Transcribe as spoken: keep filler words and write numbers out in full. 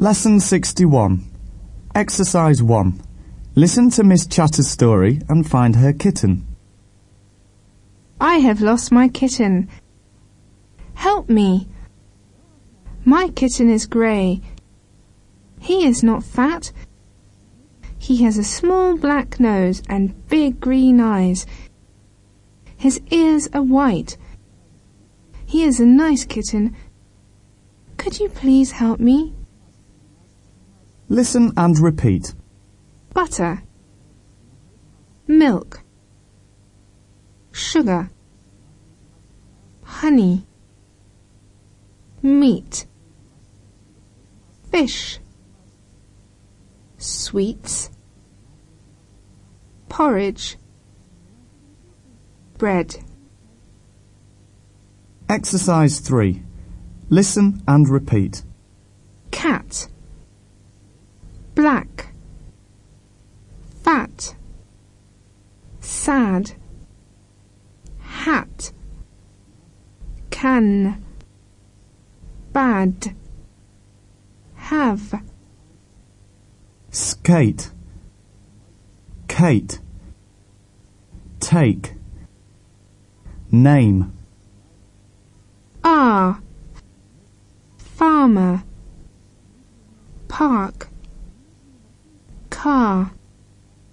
Lesson sixty-one. Exercise one. Listen to Miss Chatter's story and find her kitten. I have lost my kitten. Help me. My kitten is grey. He is not fat. He has a small black nose and big green eyes. His ears are white. He is a nice kitten. Could you please help me? Listen and repeat. Butter, milk, sugar, honey, meat, fish, sweets, porridge, bread. Exercise three. Listen and repeat. Cat, black, fat, sad, hat, can, bad, have. Skate, Kate, take, name. Ah, farmer, park, car.